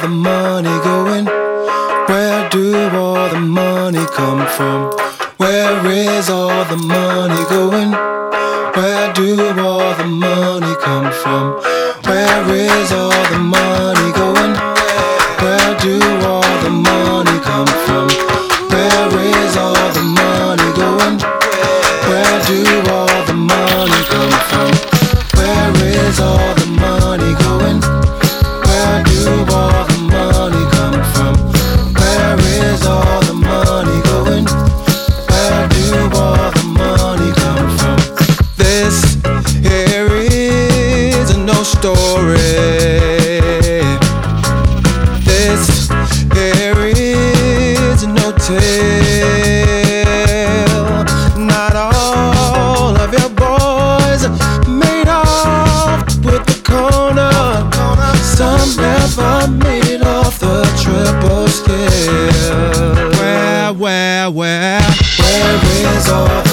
the money going? Where do all the money come from? Where is all the money going? Where do all the money come from? Where is all the money going? Where do all the money come from? Where is all the money going? Where do all the money come from? Where is all the money going? Where do all the money come from? Where is all the money going? Where do all the money come from? This here is no story. This here is no tale. Not all of your boys made off with the corner. Some never made off the triple scale. Where is all